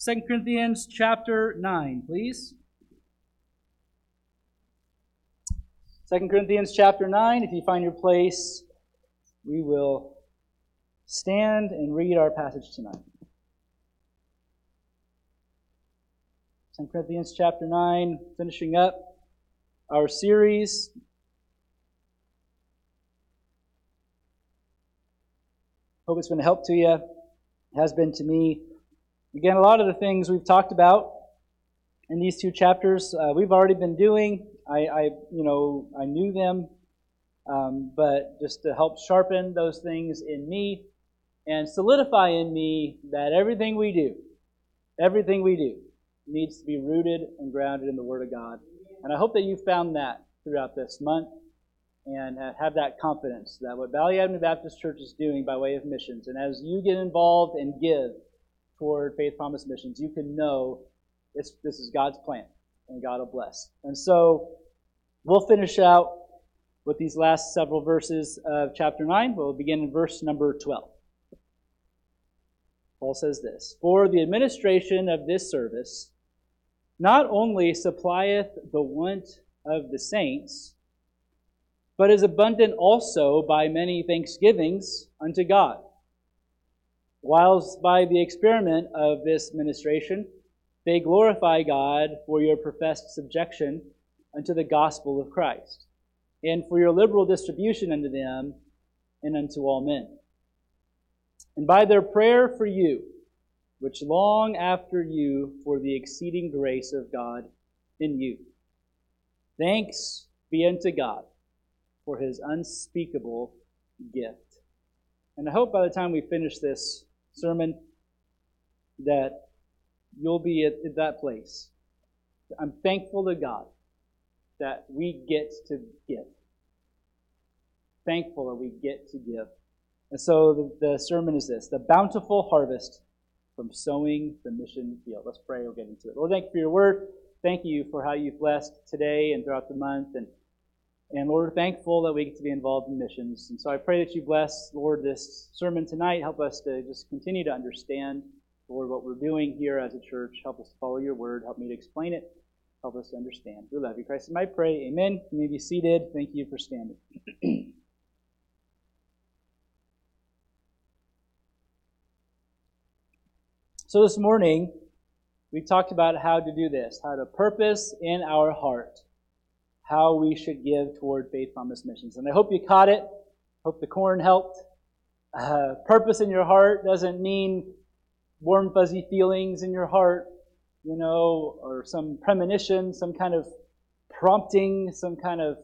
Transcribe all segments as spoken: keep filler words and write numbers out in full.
Second Corinthians chapter nine, please. Second Corinthians chapter nine, if you find your place, we will stand and read our passage tonight. Second Corinthians chapter nine, finishing up our series. Hope it's been a help to you. It has been to me. Again, a lot of the things we've talked about in these two chapters, uh, we've already been doing. I, I, you know, I knew them, um, but just to help sharpen those things in me and solidify in me that everything we do, everything we do, needs to be rooted and grounded in the Word of God. And I hope that you found that throughout this month and have that confidence that what Valley Avenue Baptist Church is doing by way of missions, and as you get involved and give toward Faith Promise Missions, you can know this, this is God's plan, and God will bless. And so we'll finish out with these last several verses of chapter nine. We'll begin in verse number twelve. Paul says this, "For the administration of this service not only supplieth the want of the saints, but is abundant also by many thanksgivings unto God. Whilst by the experiment of this ministration they glorify God for your professed subjection unto the gospel of Christ, and for your liberal distribution unto them and unto all men. And by their prayer for you, which long after you for the exceeding grace of God in you. Thanks be unto God for his unspeakable gift." And I hope by the time we finish this sermon that you'll be at, at that place. I'm thankful to God that we get to give. Thankful that we get to give. And so the, the sermon is this: the bountiful harvest from sowing the mission field. Let's pray. We'll get into it. Lord, thank you for your word. Thank you for how you've blessed today and throughout the month. And And Lord, we're thankful that we get to be involved in missions. And so I pray that you bless, Lord, this sermon tonight. Help us to just continue to understand, Lord, what we're doing here as a church. Help us to follow your word. Help me to explain it. Help us to understand. We love you, Christ. And I pray, amen. You may be seated. Thank you for standing. So this morning, we talked about how to do this, how to purpose in our heart how we should give toward Faith Promise Missions. And I hope you caught it. Hope the corn helped. Uh, purpose in your heart doesn't mean warm, fuzzy feelings in your heart, you know, or some premonition, some kind of prompting, some kind of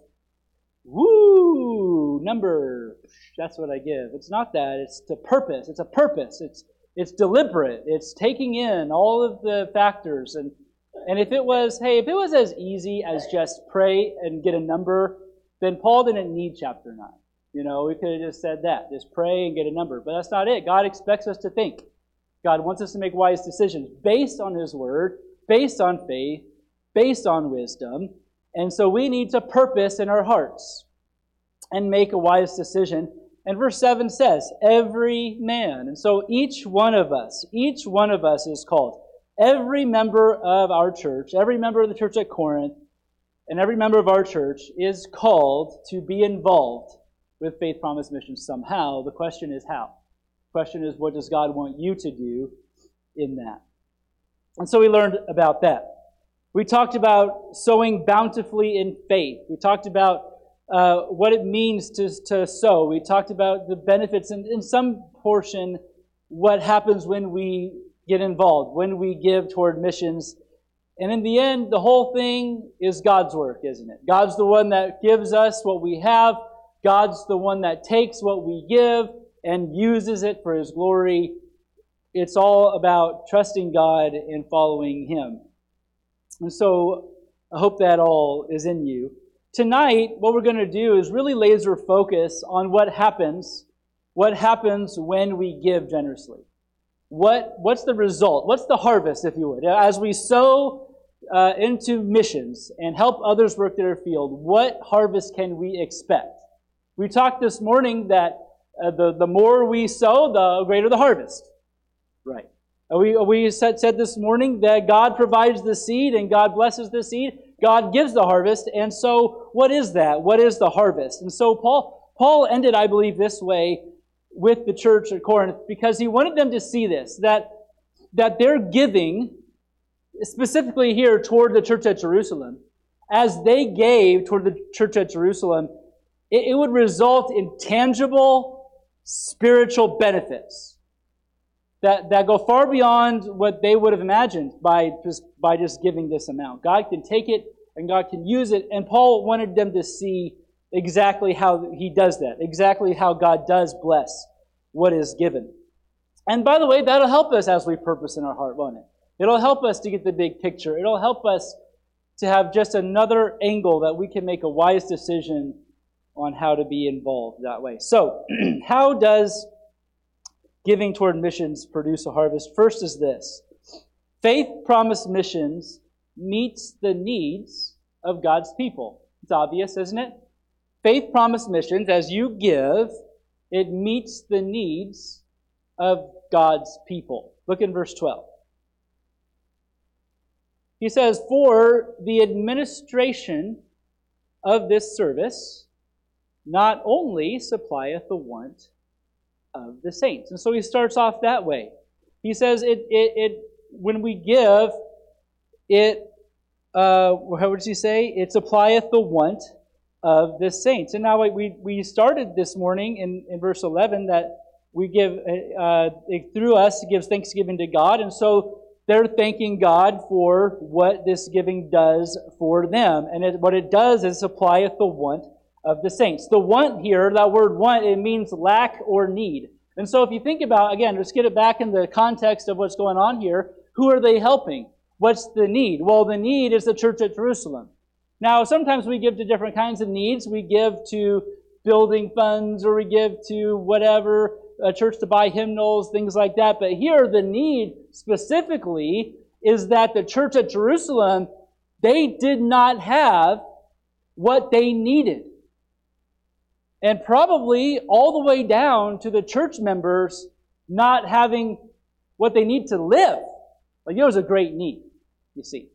woo number. That's what I give. It's not that. It's to purpose. It's a purpose. It's it's deliberate. It's taking in all of the factors. And And if it was, hey, if it was as easy as just pray and get a number, then Paul didn't need chapter nine. You know, we could have just said that. Just pray and get a number. But that's not it. God expects us to think. God wants us to make wise decisions based on his word, based on faith, based on wisdom. And so we need to purpose in our hearts and make a wise decision. And verse seven says, every man. And so each one of us, each one of us is called. Every member of our church, every member of the church at Corinth, and every member of our church is called to be involved with Faith Promise Missions somehow. The question is how. The question is, what does God want you to do in that? And so we learned about that. We talked about sowing bountifully in faith. We talked about uh, what it means to, to sow. We talked about the benefits, and in some portion, what happens when we get involved, when we give toward missions. And in the end, the whole thing is God's work, isn't it? God's the one that gives us what we have. God's the one that takes what we give and uses it for his glory. It's all about trusting God and following him. And so I hope that all is in you. Tonight, what we're going to do is really laser focus on what happens, what happens when we give generously. What what's the result? What's the harvest, if you would? As we sow uh, into missions and help others work their field, what harvest can we expect? We talked this morning that uh, the, the more we sow, the greater the harvest. Right. Uh, We, we said, said this morning that God provides the seed and God blesses the seed. God gives the harvest. And so what is that? What is the harvest? And so Paul, Paul ended, I believe, this way with the church at Corinth because he wanted them to see this, that, that their giving, specifically here toward the church at Jerusalem, as they gave toward the church at Jerusalem, it, it would result in tangible spiritual benefits that, that go far beyond what they would have imagined by just, by just giving this amount. God can take it and God can use it. And Paul wanted them to see exactly how he does that, exactly how God does bless what is given. And by the way, that'll help us as we purpose in our heart, won't it? It'll help us to get the big picture. It'll help us to have just another angle that we can make a wise decision on how to be involved that way. So, how does giving toward missions produce a harvest? First is this. Faith promised missions meets the needs of God's people. It's obvious, isn't it? Faith promised missions, as you give, it meets the needs of God's people. Look in verse twelve. He says, "For the administration of this service not only supplieth the want of the saints." And so he starts off that way. He says, "It, it, it when we give, it, uh, how would he say? It supplieth the want of the saints." And now we we started this morning in, in verse eleven that we give, uh, it, through us, it gives thanksgiving to God. And so they're thanking God for what this giving does for them. And it, what it does is supplieth the want of the saints. The want here, that word want, it means lack or need. And so if you think about, again, let's get it back in the context of what's going on here. Who are they helping? What's the need? Well, the need is the church at Jerusalem. Now, sometimes we give to different kinds of needs. We give to building funds, or we give to whatever, a church to buy hymnals, things like that. But here, the need specifically is that the church at Jerusalem, they did not have what they needed. And probably all the way down to the church members not having what they need to live. Like, there was a great need, you see.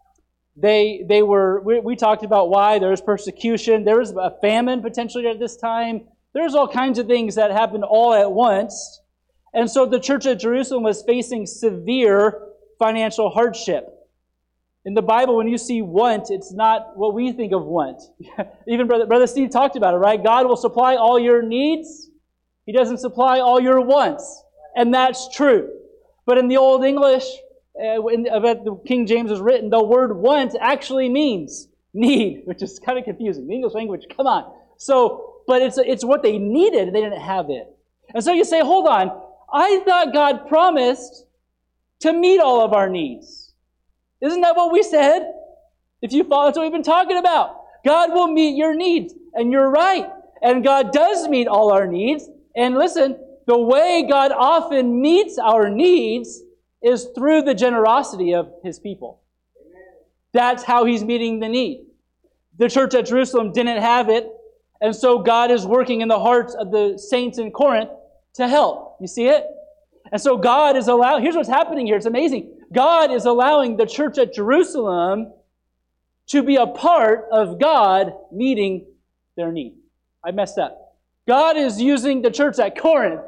They they were, we, we talked about why there was persecution. There was a famine potentially at this time. There's all kinds of things that happened all at once. And so the church at Jerusalem was facing severe financial hardship. In the Bible, when you see want, it's not what we think of want. Even Brother, Brother Steve talked about it, right? God will supply all your needs. He doesn't supply all your wants. And that's true. But in the Old English, uh, in, the King James is written, the word want actually means need, which is kind of confusing. The English language, come on. So, but it's it's what they needed, they didn't have it. And so you say, hold on, I thought God promised to meet all of our needs. Isn't that what we said? If you follow, that's what we've been talking about. God will meet your needs. And you're right. And God does meet all our needs. And listen, the way God often meets our needs is through the generosity of His people. Amen. That's how He's meeting the need. The church at Jerusalem didn't have it. And so God is working in the hearts of the saints in Corinth to help. You see it? And so God is allowing, here's what's happening here. It's amazing. God is allowing the church at Jerusalem to be a part of God meeting their need. I messed up. God is using the church at Corinth.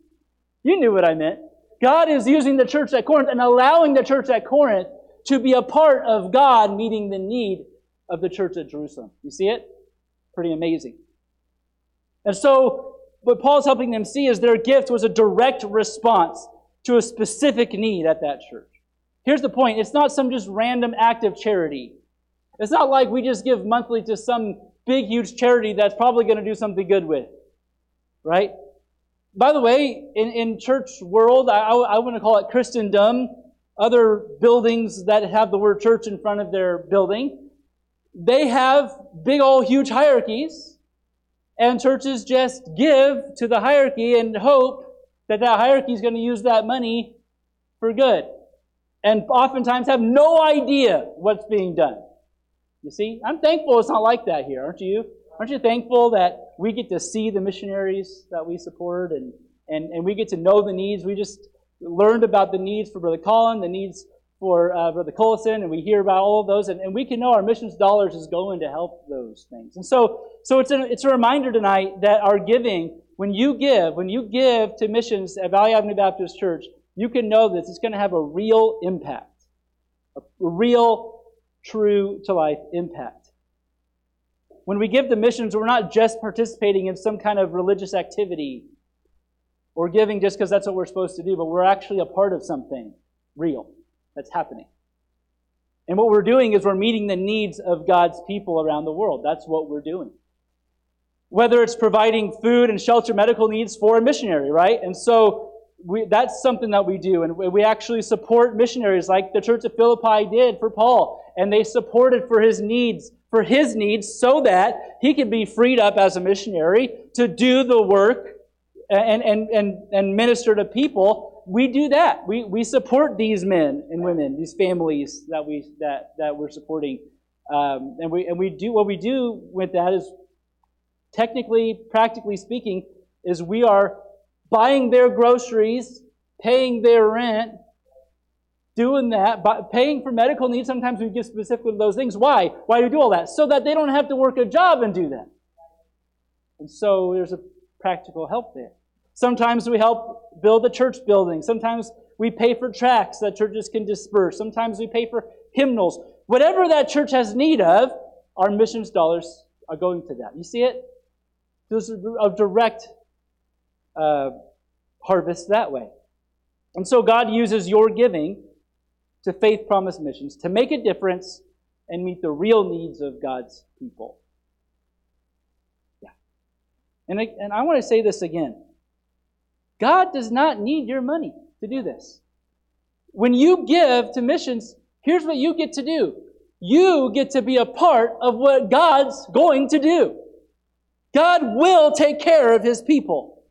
You knew what I meant. God is using the church at Corinth and allowing the church at Corinth to be a part of God meeting the need of the church at Jerusalem. You see it? Pretty amazing. And so what Paul's helping them see is their gift was a direct response to a specific need at that church. Here's the point. It's not some just random act of charity. It's not like we just give monthly to some big, huge charity that's probably going to do something good with. Right? By the way, in, in church world, I, I want to call it Christendom, other buildings that have the word church in front of their building, they have big old huge hierarchies, and churches just give to the hierarchy and hope that that hierarchy is going to use that money for good. And oftentimes have no idea what's being done. You see? I'm thankful it's not like that here, aren't you? Aren't you thankful that we get to see the missionaries that we support and, and, and we get to know the needs? We just, learned about the needs for Brother Colin, the needs for uh, Brother Collison, and we hear about all of those, and, and we can know our missions dollars is going to help those things. And so, so it's a, it's a reminder tonight that our giving, when you give, when you give to missions at Valley Avenue Baptist Church, you can know that it's going to have a real impact, a real, true to life impact. When we give to missions, we're not just participating in some kind of religious activity or giving just because that's what we're supposed to do, but we're actually a part of something real that's happening. And what we're doing is we're meeting the needs of God's people around the world. That's what we're doing. Whether it's providing food and shelter, medical needs for a missionary, right? And so we, that's something that we do. And we actually support missionaries like the Church of Philippi did for Paul. And they supported for his needs, for his needs so that he could be freed up as a missionary to do the work and, and, and, and minister to people. We do that. We we support these men and women, these families that we that that we're supporting, um, and we and we do what we do with that is, technically, practically speaking, is we are buying their groceries, paying their rent, doing that, paying for medical needs. Sometimes we give specifically those things. Why? Why do we do all that? So that they don't have to work a job and do that. And so there's a practical help there. Sometimes we help build a church building. Sometimes we pay for tracts that churches can disperse. Sometimes we pay for hymnals. Whatever that church has need of, our missions dollars are going to that. You see it? There's a direct uh, harvest that way. And so God uses your giving to Faith Promise Missions to make a difference and meet the real needs of God's people. Yeah. And I, and I want to say this again. God does not need your money to do this. When you give to missions, here's what you get to do. You get to be a part of what God's going to do. God will take care of His people.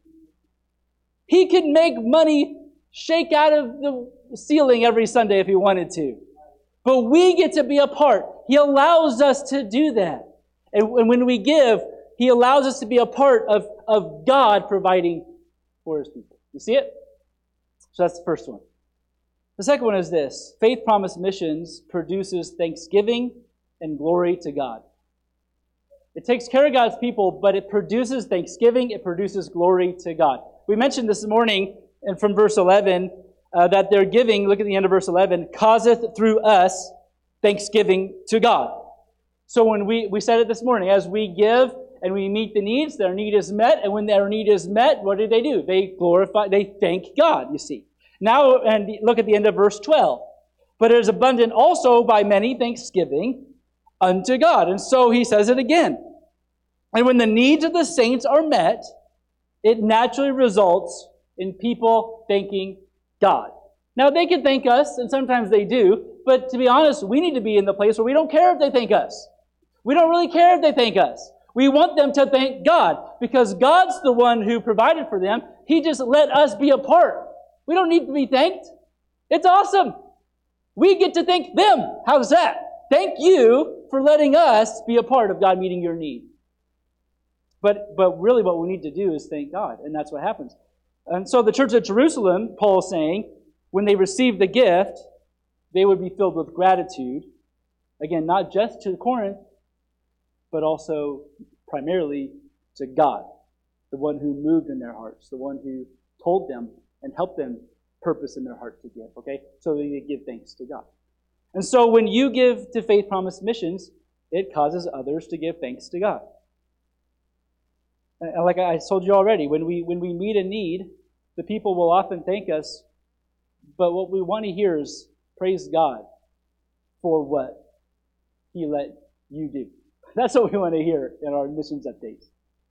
He could make money shake out of the ceiling every Sunday if He wanted to. But we get to be a part. He allows us to do that. And when we give, He allows us to be a part of, of God providing for His people. You see it? So that's the first one. The second one is this. Faith Promise Missions produces thanksgiving and glory to God. It takes care of God's people, but it produces thanksgiving. It produces glory to God. We mentioned this morning, and from verse eleven, uh, that their giving, look at the end of verse eleven, causeth through us thanksgiving to God. So when we, we said it this morning, as we give, and we meet the needs, their need is met, and when their need is met, what do they do? They glorify, they thank God, you see. Now, and look at the end of verse twelve. But it is abundant also by many thanksgiving unto God. And so he says it again. And when the needs of the saints are met, it naturally results in people thanking God. Now, they can thank us, and sometimes they do, but to be honest, we need to be in the place where we don't care if they thank us. We don't really care if they thank us. We want them to thank God because God's the one who provided for them. He just let us be a part. We don't need to be thanked. It's awesome. We get to thank them. How's that? Thank you for letting us be a part of God meeting your need. But, but really what we need to do is thank God, and that's what happens. And so the church at Jerusalem, Paul is saying, when they received the gift, they would be filled with gratitude. Again, not just to Corinth, but also primarily to God, the one who moved in their hearts, the one who told them and helped them purpose in their heart to give, okay? So they give thanks to God. And so when you give to Faith Promise Missions, it causes others to give thanks to God. And like I told you already, when we when we meet a need, the people will often thank us, but what we want to hear is praise God for what He let you do. That's what we want to hear in our missions updates.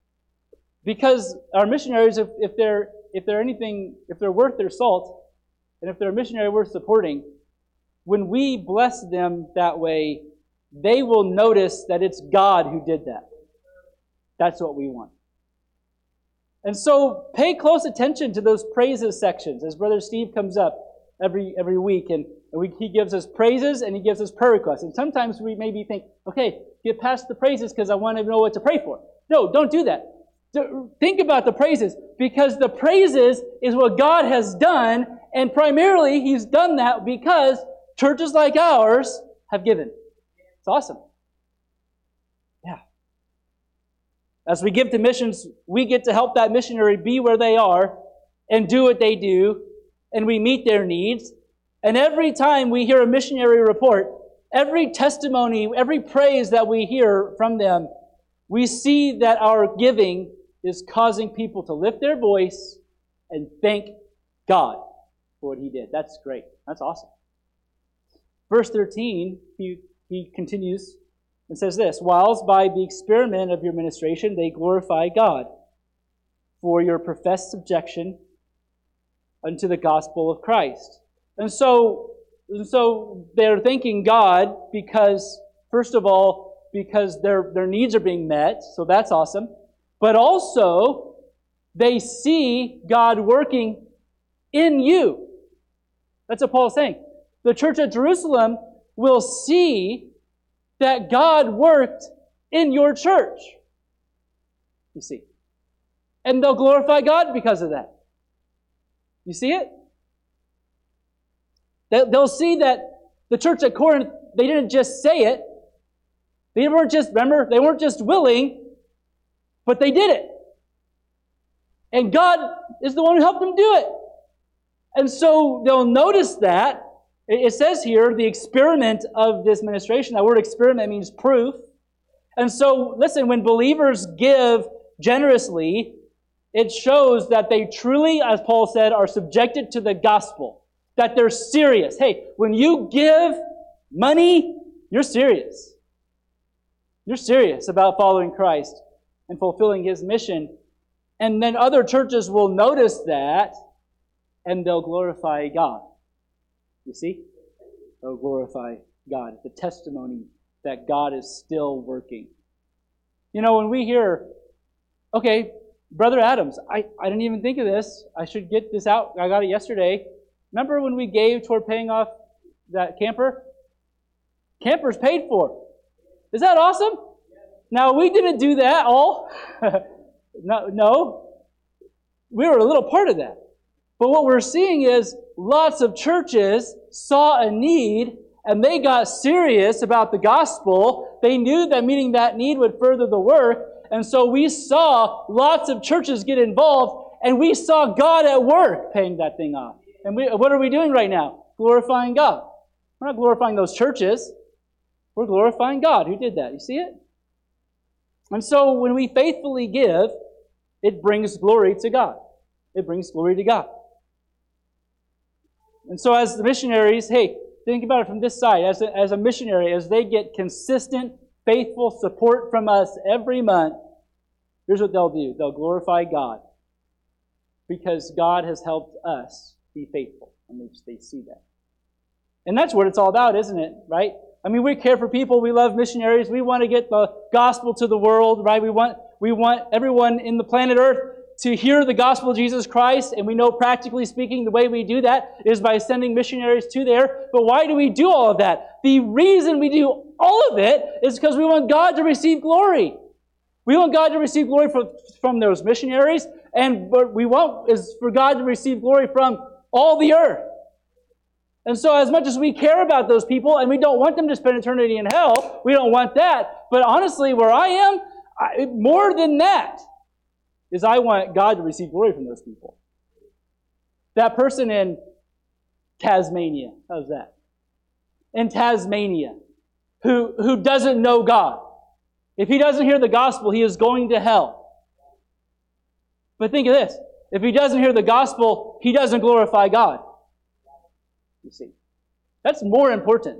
Because our missionaries, if, if they're if they're anything, if they're worth their salt, and if they're a missionary worth supporting, when we bless them that way, they will notice that it's God who did that. That's what we want. And so pay close attention to those praises sections as Brother Steve comes up every every week and, and we, he gives us praises and he gives us prayer requests. And sometimes we maybe think, okay, get past the praises because I want to know what to pray for. No, don't do that. Think about the praises because the praises is what God has done And primarily, he's done that because churches like ours have given. It's awesome. Yeah. As we give to missions, we get to help that missionary be where they are and do what they do, and we meet their needs. And every time we hear a missionary report, every testimony, every praise that we hear from them, we see that our giving is causing people to lift their voice and thank God for what he did. That's great. That's awesome. Verse thirteen, he, he continues and says this, whilst by the experiment of your ministration they glorify God for your professed subjection unto the gospel of Christ. And so, and so they're thanking God because, first of all, because their, their needs are being met, so that's awesome. But also, they see God working in you. That's what Paul's saying. The church at Jerusalem will see that God worked in your church. You see. And they'll glorify God because of that. You see it? They'll see that the church at Corinth, they didn't just say it. They weren't just, remember, they weren't just willing, but they did it. And God is the one who helped them do it. And so they'll notice that. It says here, the experiment of this ministration. That word experiment means proof. And so, listen, when believers give generously, it shows that they truly, as Paul said, are subjected to the gospel. That they're serious. Hey, when you give money, you're serious. You're serious about following Christ and fulfilling his mission. And then other churches will notice that, and they'll glorify God. You see? They'll glorify God. The testimony that God is still working. You know, when we hear, okay, Brother Adams, I, I didn't even think of this. I should get this out. I got it yesterday. Remember when we gave toward paying off that camper? Camper's paid for. Is that awesome? Now, we didn't do that all. no, no. We were a little part of that. But what we're seeing is lots of churches saw a need and they got serious about the gospel. They knew that meeting that need would further the work. And so we saw lots of churches get involved and we saw God at work paying that thing off. And we, what are we doing right now? Glorifying God. We're not glorifying those churches. We're glorifying God who did that. You see it? And so when we faithfully give, it brings glory to God. It brings glory to God. And so as the missionaries, hey, think about it from this side. As a, as a missionary, as they get consistent, faithful support from us every month, here's what they'll do. They'll glorify God because God has helped us be faithful. And they, they see that. And that's what it's all about, isn't it? Right? I mean, we care for people. We love missionaries. We want to get the gospel to the world, right? We want, we want everyone in the planet Earth to hear the gospel of Jesus Christ, and we know, practically speaking, the way we do that is by sending missionaries to there. But why do we do all of that? The reason we do all of it is because we want God to receive glory. We want God to receive glory from, from those missionaries, and what we want is for God to receive glory from all the earth. And so as much as we care about those people, and we don't want them to spend eternity in hell, we don't want that. But honestly, where I am, I, more than that, is I want God to receive glory from those people. That person in Tasmania, how's that? In Tasmania, who, who doesn't know God. If he doesn't hear the gospel, he is going to hell. But think of this. If he doesn't hear the gospel, he doesn't glorify God. You see. That's more important.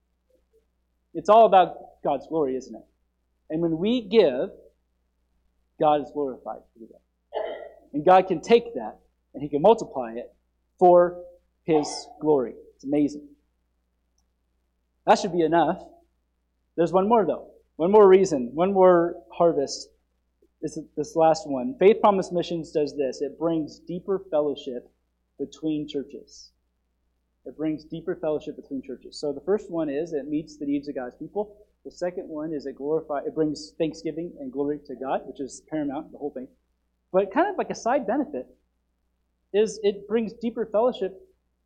It's all about God's glory, isn't it? And when we give, God is glorified through that. And God can take that and he can multiply it for his glory. It's amazing. That should be enough. There's one more though. One more reason. One more harvest. This, this last one. Faith Promise Missions does this. It brings deeper fellowship between churches. It brings deeper fellowship between churches. So the first one is it meets the needs of God's people. The second one is it glorify. It brings thanksgiving and glory to God, which is paramount, the whole thing. But kind of like a side benefit is it brings deeper fellowship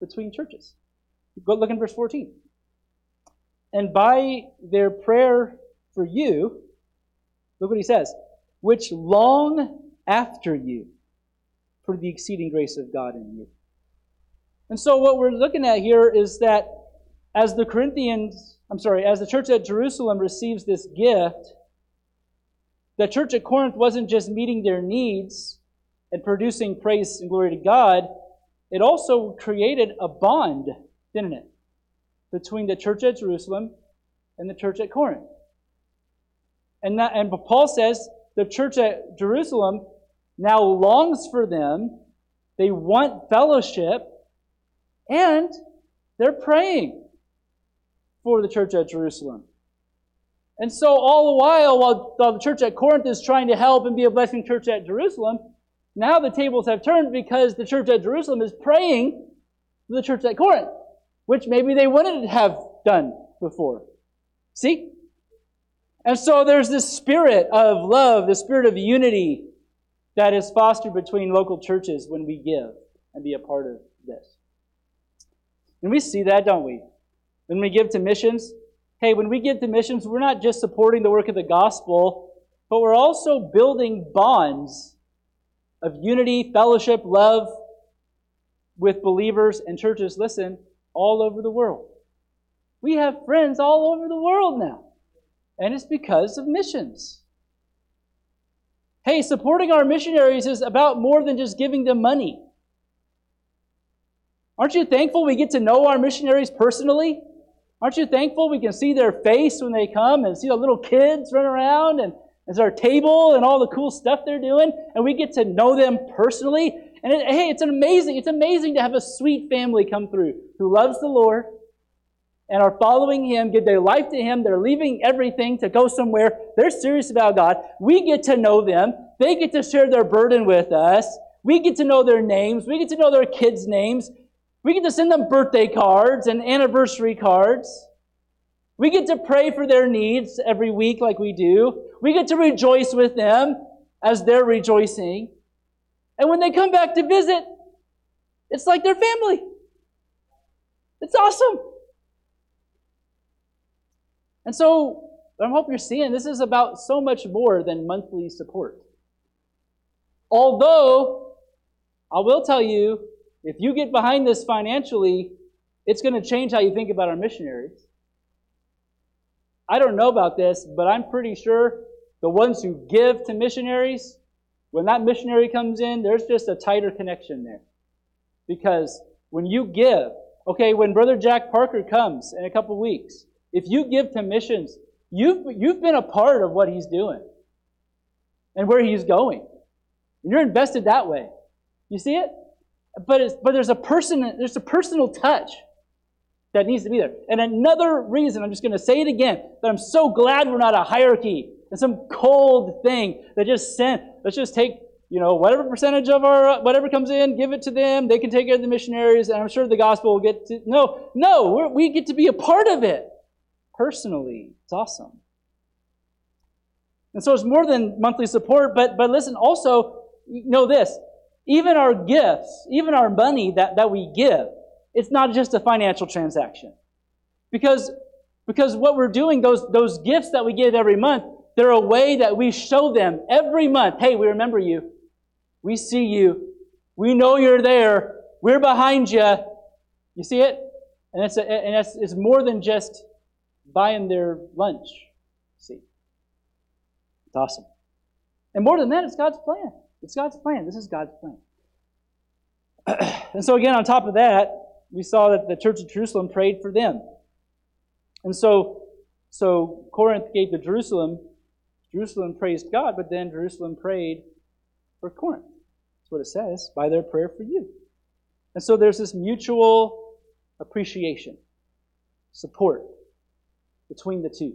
between churches. Go look in verse fourteen. And by their prayer for you, look what he says, which long after you for the exceeding grace of God in you. And so what we're looking at here is that as the Corinthians, I'm sorry, as the church at Jerusalem receives this gift, the church at Corinth wasn't just meeting their needs and producing praise and glory to God, it also created a bond, didn't it, between the church at Jerusalem and the church at Corinth. And, that, and Paul says the church at Jerusalem now longs for them, they want fellowship, and they're praying for the church at Jerusalem. And so all the while, while, while the church at Corinth is trying to help and be a blessing to the church at Jerusalem, now the tables have turned because the church at Jerusalem is praying for the church at Corinth, which maybe they wouldn't have done before. See? And so there's this spirit of love, the spirit of unity that is fostered between local churches when we give and be a part of this. And we see that, don't we? When we give to missions, hey, when we give to missions, we're not just supporting the work of the gospel, but we're also building bonds of unity, fellowship, love with believers and churches, listen, all over the world. We have friends all over the world now. And it's because of missions. Hey, supporting our missionaries is about more than just giving them money. Aren't you thankful we get to know our missionaries personally? Aren't you thankful we can see their face when they come and see the little kids run around and there's our table and all the cool stuff they're doing, and we get to know them personally? And it, hey, it's an amazing, it's amazing to have a sweet family come through who loves the Lord and are following Him, give their life to Him. They're leaving everything to go somewhere. They're serious about God. We get to know them. They get to share their burden with us. We get to know their names. We get to know their kids' names. We get to send them birthday cards and anniversary cards. We get to pray for their needs every week like we do. We get to rejoice with them as they're rejoicing. And when they come back to visit, it's like their family. It's awesome. And so, I hope you're seeing this is about so much more than monthly support. Although, I will tell you, if you get behind this financially, it's going to change how you think about our missionaries. I don't know about this, but I'm pretty sure the ones who give to missionaries, when that missionary comes in, there's just a tighter connection there. Because when you give, okay, when Brother Jack Parker comes in a couple weeks, if you give to missions, you've, you've been a part of what he's doing and where he's going. And you're invested that way. You see it? But it's, but there's a person, there's a personal touch that needs to be there. And another reason, I'm just going to say it again, that I'm so glad we're not a hierarchy and some cold thing that just sent, let's just take, you know, whatever percentage of our, whatever comes in, give it to them, they can take care of the missionaries, and I'm sure the gospel will get to, no, no, we're, we get to be a part of it. Personally, it's awesome. And so it's more than monthly support, but but listen, also, know this, even our gifts, even our money that, that we give, it's not just a financial transaction. Because, because what we're doing, those, those gifts that we give every month, they're a way that we show them every month, hey, we remember you. We see you. We know you're there. We're behind you. You see it? And it's, a, and it's, it's more than just buying their lunch. See? It's awesome. And more than that, it's God's plan. It's God's plan. This is God's plan. And so again, on top of that, we saw that the church of Jerusalem prayed for them. And so, so Corinth gave to Jerusalem. Jerusalem praised God, but then Jerusalem prayed for Corinth. That's what it says, by their prayer for you. And so there's this mutual appreciation, support between the two.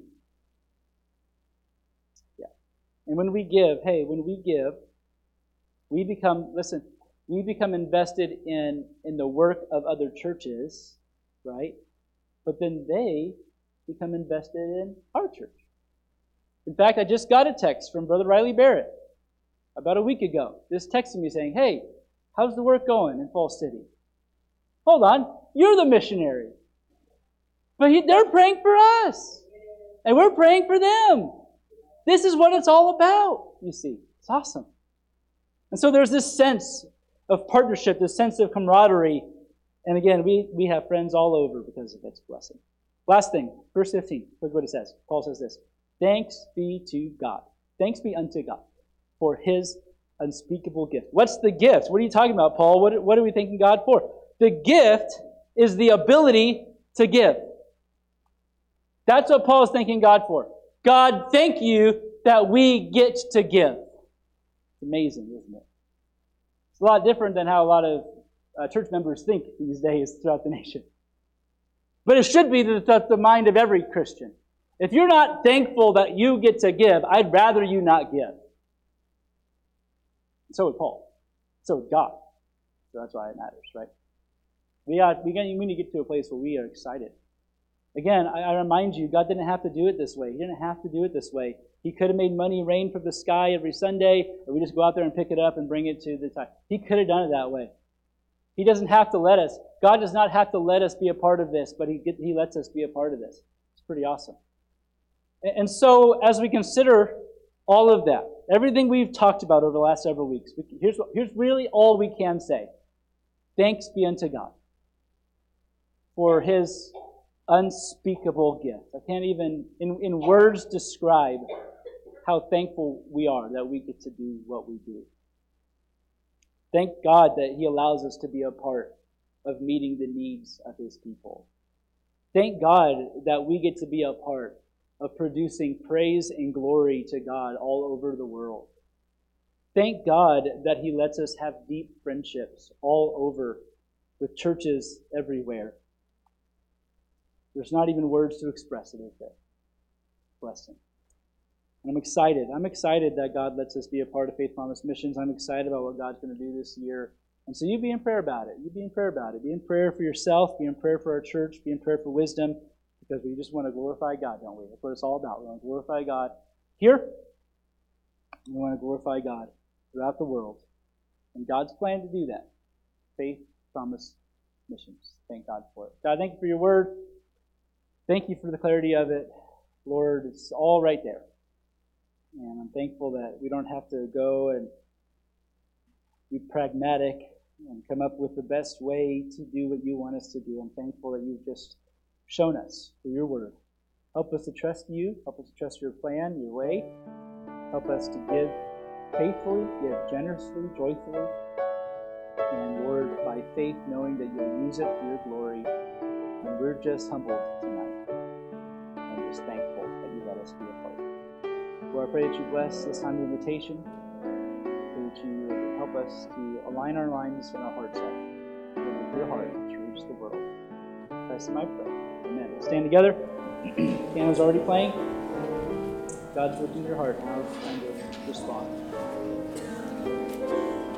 Yeah. And when we give, hey, when we give, we become, listen, we become invested in, in the work of other churches, right? But then they become invested in our church. In fact, I just got a text from Brother Riley Barrett about a week ago. Just texting me saying, hey, how's the work going in Falls City? hold on, you're the missionary. But he, they're praying for us. And we're praying for them. This is what it's all about, you see. It's awesome. And so there's this sense of partnership, this sense of camaraderie. And again, we, we have friends all over because of its blessing. Last thing, verse fifteen. Look what it says. Paul says this. Thanks be to God. Thanks be unto God for His unspeakable gift. What's the gift? What are you talking about, Paul? What, what are we thanking God for? The gift is the ability to give. That's what Paul is thanking God for. God, thank you that we get to give. It's amazing, isn't it? It's a lot different than how a lot of uh, church members think these days throughout the nation. But it should be the, the mind of every Christian. If you're not thankful that you get to give, I'd rather you not give. So would Paul. So would God. So that's why it matters, right? We, got, we, got, we need to get to a place where we are excited. Again, I, I remind you, God didn't have to do it this way. He didn't have to do it this way. He could have made money rain from the sky every Sunday, or we just go out there and pick it up and bring it to the time. He could have done it that way. He doesn't have to let us. God does not have to let us be a part of this, but He, he lets us be a part of this. It's pretty awesome. And, and so, as we consider all of that, everything we've talked about over the last several weeks, we, here's, what, here's really all we can say. Thanks be unto God for His unspeakable gift. I can't even, in, in words, describe how thankful we are that we get to do what we do. Thank God that He allows us to be a part of meeting the needs of His people. Thank God that we get to be a part of producing praise and glory to God all over the world. Thank God that He lets us have deep friendships all over with churches everywhere. There's not even words to express it, is there? Bless Him. And I'm excited. I'm excited that God lets us be a part of Faith Promise Missions. I'm excited about what God's going to do this year. And so you be in prayer about it. You be in prayer about it. Be in prayer for yourself. Be in prayer for our church. Be in prayer for wisdom. Because we just want to glorify God, don't we? That's what it's all about. We want to glorify God here. We want to glorify God throughout the world. And God's plan to do that. Faith Promise Missions. Thank God for it. God, thank you for your word. Thank you for the clarity of it. Lord, it's all right there. And I'm thankful that we don't have to go and be pragmatic and come up with the best way to do what you want us to do. I'm thankful that you've just shown us through your word. Help us to trust you. Help us to trust your plan, your way. Help us to give faithfully, give generously, joyfully. And Lord, by faith, knowing that you'll use it for your glory. And we're just humbled tonight. And just thankful that you let us be a part. Lord, I pray that you bless this time of invitation. Pray that you would help us to align our minds and our hearts up with your heart to reach the world. In Christ, my prayer. Amen. Let's stand together. Piano's already playing. God's working in your heart. Now it's time to respond.